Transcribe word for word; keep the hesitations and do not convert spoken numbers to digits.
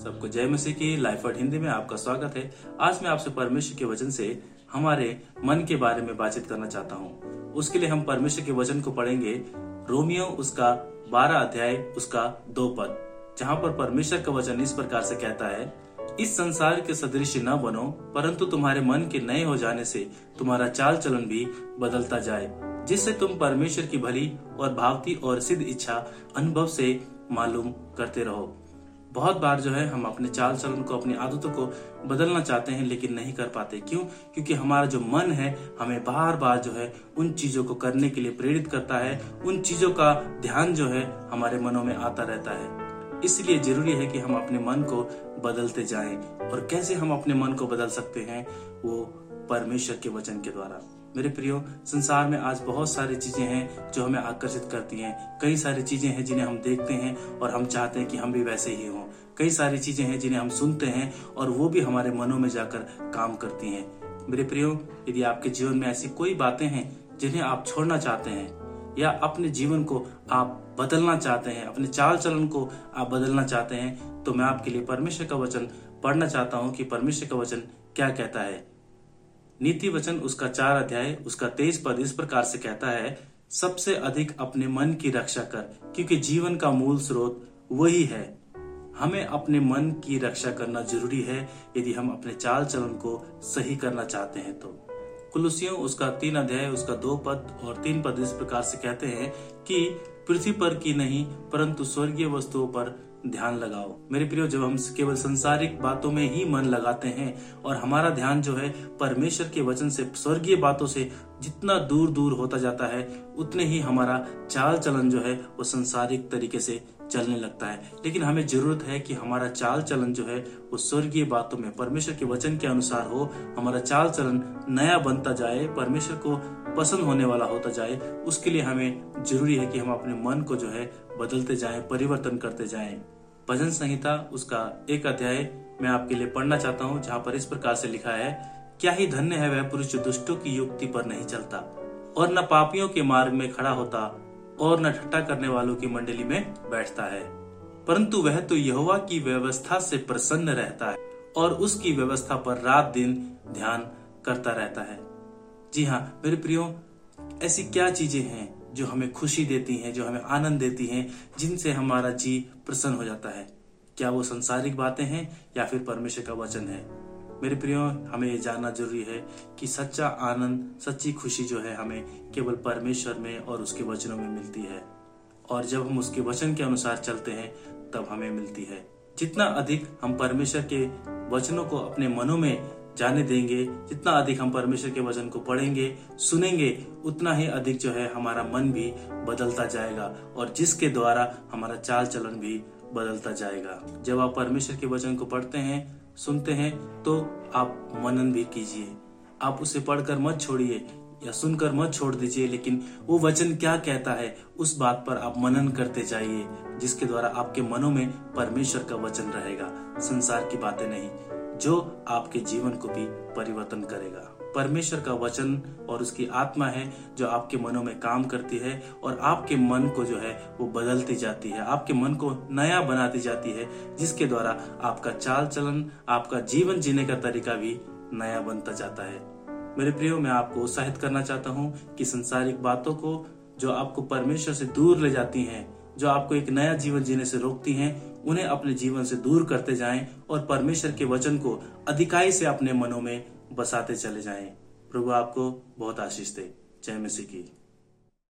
सबको जय मसीह की लाइफ वर्ड हिंदी में आपका स्वागत है। आज मैं आपसे परमेश्वर के वचन से हमारे मन के बारे में बातचीत करना चाहता हूँ। उसके लिए हम परमेश्वर के वचन को पढ़ेंगे, रोमियो उसका बारह अध्याय उसका दो पद, जहाँ पर परमेश्वर का वचन इस प्रकार से कहता है, इस संसार के सदृश न बनो, परंतु तुम्हारे मन के नए हो जाने से तुम्हारा चाल चलन भी बदलता जाए, जिससे तुम परमेश्वर की भली और भावती और सिद्ध इच्छा अनुभव से मालूम करते रहो। बहुत बार जो है हम अपने चाल चलन को, अपनी आदतों को बदलना चाहते हैं लेकिन नहीं कर पाते। क्यों? क्योंकि हमारा जो मन है हमें बार बार जो है उन चीजों को करने के लिए प्रेरित करता है। उन चीजों का ध्यान जो है हमारे मनों में आता रहता है। इसलिए जरूरी है कि हम अपने मन को बदलते जाएं। और कैसे हम अपने मन को बदल सकते हैं? वो परमेश्वर के वचन के द्वारा। मेरे प्रियो, संसार में आज बहुत सारी चीजें हैं जो हमें आकर्षित करती हैं। कई सारी चीजें हैं जिन्हें हम देखते हैं और हम चाहते हैं कि हम भी वैसे ही हों। कई सारी चीजें हैं जिन्हें हम सुनते हैं और वो भी हमारे मनों में जाकर काम करती हैं। मेरे प्रियो, यदि आपके जीवन में ऐसी कोई बातें हैं जिन्हें आप छोड़ना चाहते हैं या अपने जीवन को आप बदलना चाहते हैं, अपने चाल चलन को आप बदलना चाहते हैं, तो मैं आपके लिए परमेश्वर का वचन पढ़ना चाहता हूँ कि परमेश्वर का वचन क्या कहता है। नीति वचन उसका चार अध्याय उसका तेईस पद इस प्रकार से कहता है, सबसे अधिक अपने मन की रक्षा कर, क्योंकि जीवन का मूल स्रोत वही है। हमें अपने मन की रक्षा करना जरूरी है यदि हम अपने चाल चलन को सही करना चाहते हैं। तो कुलुसियों उसका तीन अध्याय उसका दो पद और तीन पद इस प्रकार से कहते हैं कि पृथ्वी पर की नहीं परंतु स्वर्गीय वस्तुओं पर ध्यान लगाओ। मेरे प्रियो, जब हम केवल सांसारिक बातों में ही मन लगाते हैं और हमारा ध्यान जो है परमेश्वर के वचन से, स्वर्गीय बातों से जितना दूर दूर होता जाता है, उतने ही हमारा चाल चलन जो है वो सांसारिक तरीके से चलने लगता है। लेकिन हमें जरूरत है कि हमारा चाल चलन जो है वो स्वर्गीय बातों में, परमेश्वर के वचन के अनुसार हो। हमारा चाल चलन नया बनता जाए, परमेश्वर को पसंद होने वाला होता जाए। उसके लिए हमें जरूरी है कि हम अपने मन को जो है बदलते जाएं, परिवर्तन करते जाएं। भजन संहिता उसका एक अध्याय मैं आपके लिए पढ़ना चाहता हूं, जहां पर इस प्रकार से लिखा है, क्या ही धन्य है वह पुरुष जो दुष्टों की युक्ति पर नहीं चलता और न पापियों के मार्ग में खड़ा होता और न ठट्ठा करने वालों की मंडली में बैठता है, परंतु वह तो यहोवा की व्यवस्था से प्रसन्न रहता है और उसकी व्यवस्था पर रात दिन ध्यान करता रहता है। जी हाँ मेरे प्रियो, ऐसी क्या चीजें हैं जो हमें खुशी देती हैं, जो हमें आनंद देती हैं, जिनसे हमारा जी प्रसन्न हो जाता है? क्या वो संसारिक बातें हैं या फिर परमेश्वर का वचन है? मेरे प्रियो, हमें ये जानना जरूरी है कि सच्चा आनंद, सच्ची खुशी जो है हमें केवल परमेश्वर में और उसके वचनों में मिलती है। और जब हम उसके वचन के अनुसार चलते हैं तब हमें मिलती है। जितना अधिक हम परमेश्वर के वचनों को अपने मनों में जाने देंगे, जितना अधिक हम परमेश्वर के वचन को पढ़ेंगे, सुनेंगे, उतना ही अधिक जो है हमारा मन भी बदलता जाएगा और जिसके द्वारा हमारा चाल चलन भी बदलता जाएगा। जब आप परमेश्वर के वचन को पढ़ते हैं, सुनते हैं, तो आप मनन भी कीजिए। आप उसे पढ़कर मत छोड़िए या सुनकर मत छोड़ दीजिए, लेकिन वो वचन क्या कहता है उस बात पर आप मनन करते जाइए, जिसके द्वारा आपके मनों में परमेश्वर का वचन रहेगा, संसार की बातें नहीं, जो आपके जीवन को भी परिवर्तन करेगा। परमेश्वर का वचन और उसकी आत्मा है जो आपके मनों में काम करती है और आपके मन को जो है वो बदलती जाती है, आपके मन को नया बनाती जाती है, जिसके द्वारा आपका चाल चलन, आपका जीवन जीने का तरीका भी नया बनता जाता है। मेरे प्रियो, मैं आपको उत्साहित करना चाहता हूँ कि संसारिक बातों को जो आपको परमेश्वर से दूर ले जाती हैं, जो आपको एक नया जीवन जीने से रोकती हैं, उन्हें अपने जीवन से दूर करते जाएं और परमेश्वर के वचन को अधिकाई से अपने मनों में बसाते चले जाएं। प्रभु आपको बहुत आशीष दे। जय मसीह की।